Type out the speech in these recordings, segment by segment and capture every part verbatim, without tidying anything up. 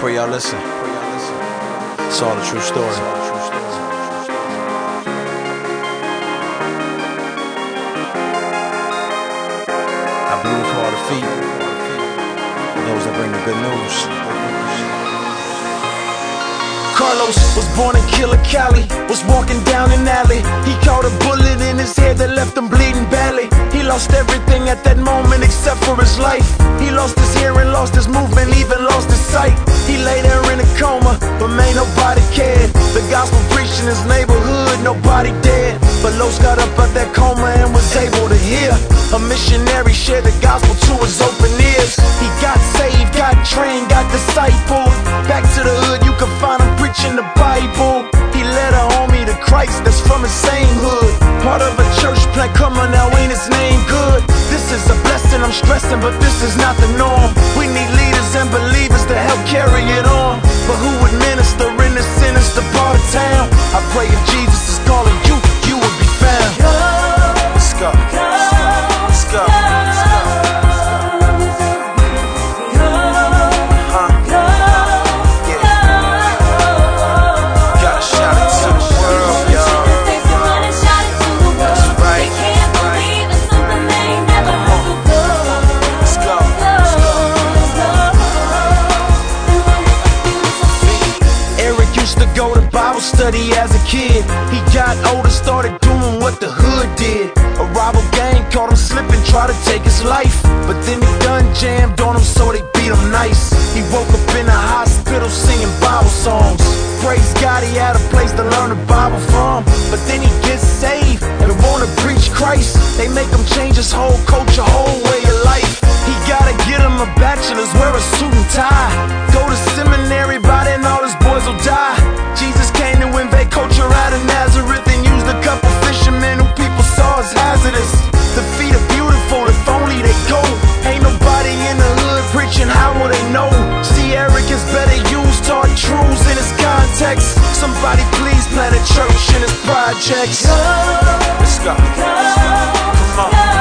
Pray y'all listen. It's all a true story. I blew for all the feet, those that bring the good news. Carlos was born in Killer Cali, was walking down an alley. He caught a bullet in his head that left him bleeding badly. He lost everything at that moment except for his life. He lost his hearing, lost his movement, even lost his sight. He lay there in a coma, but man, nobody cared. The gospel preached in his neighborhood, nobody dared. But Los got up out that coma and was able to hear. A missionary shared the gospel to his open ears. He got saved, got trained, got discipled. Back to the hood, you can find him preaching the Bible. He led a homie to Christ that's from his same hood. Part of a church plant, come on now, ain't his name good? This is a blessing, I'm stressing, but this is not the norm. We need leaders and believers to help carry it on. But who would minister in the sinister part of town? I pray if Jesus is calling you, you will be found. Let's go. Let's go. Let's go. Study as a kid. He got older, started doing what the hood did. A rival gang caught him slipping, tried to take his life, but then the gun jammed on him, so they beat him nice. He woke up in a hospital singing Bible songs. Praise God, he had a place to learn the Bible from. But then he gets saved and wanna preach Christ. They make him change his whole culture, whole way of life. He gotta get him a bachelor's, wear a suit and tie, go to seminary, by then all his boys will die. Jesus came to invade culture out of Nazareth and used a couple fishermen who people saw as hazardous. The feet are beautiful, if only they go. Ain't nobody in the hood preaching, how will they know? See, Eric is better used, taught truths in his context. Somebody please plant a church in his projects. Let's go. Come on.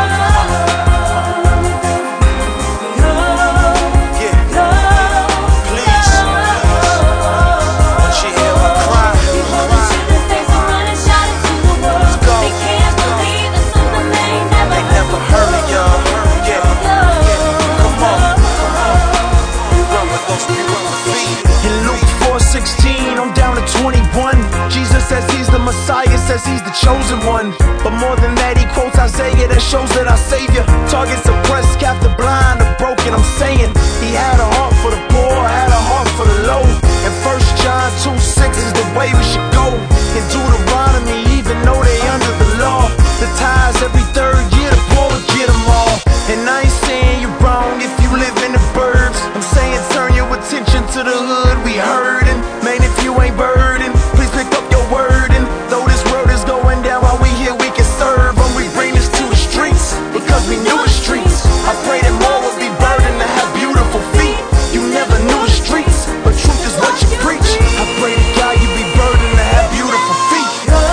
Jesus says he's the Messiah, says he's the chosen one. But more than that, he quotes Isaiah that shows that our Savior targets the oppressed, captive, blind, the broken. I'm saying he had a heart for the poor, had a heart for the low. And First John two six is the way we should go. In Deuteronomy, even though they under the law, the tithes every third year, the poor will get them all. And I ain't saying you're wrong if you live in the burbs. I'm saying turn your attention to the hood we hurting. Man, if you ain't burdened, please pick up your word. And though this world is going down, while we here we can serve. When we bring this to the streets, because we knew the streets. I pray that more will be burdened to have beautiful feet. You never knew the streets, but truth is what you preach. I pray to God you be burdened to have beautiful feet.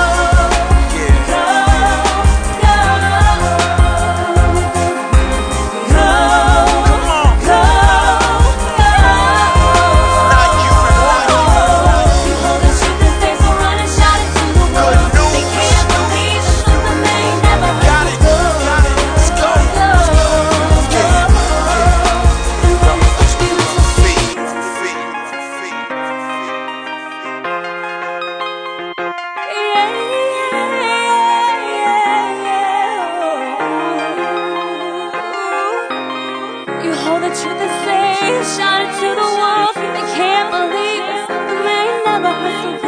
The truth is safe, shout it to the world. They can't believe it, something they never heard.